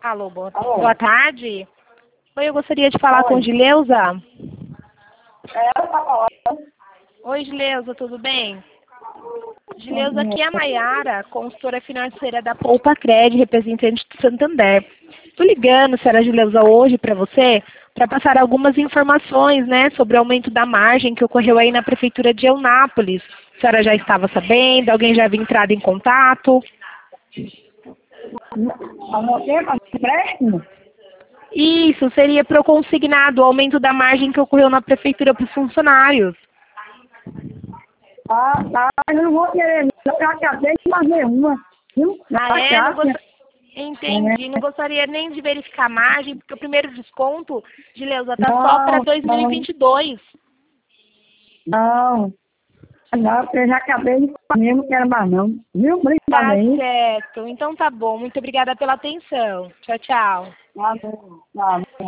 Alô, Alô? boa tarde. Oi, eu gostaria de falar Oi. com Gileuza. Ela tá falando. Oi, Gileuza, tudo bem? Gileuza, aqui é a Maiara, consultora financeira da Poupa Cred, representante do Santander. Estou ligando, senhora Gileuza, hoje para você, para passar algumas informações, né, sobre o aumento da margem que ocorreu aí na Prefeitura de Eunápolis. A senhora já estava sabendo? Alguém já havia entrado em contato? Anotei para empréstimo? Isso, seria para o consignado, o aumento da margem que ocorreu na Prefeitura para os funcionários. Ah, tá. Eu não vou querer, não. Eu acabei de fazer uma. Viu? Na Não caixa. Entendi. Não gostaria nem de verificar a margem, porque o primeiro desconto, Gileuza, está só para Não, 2022. não. Não, eu já acabei de fazer, não quero mais não. Viu? Obrigado Tá aí. certo. Então tá bom. Muito obrigada pela atenção. Tchau, tchau. Tá bom. Tá bom.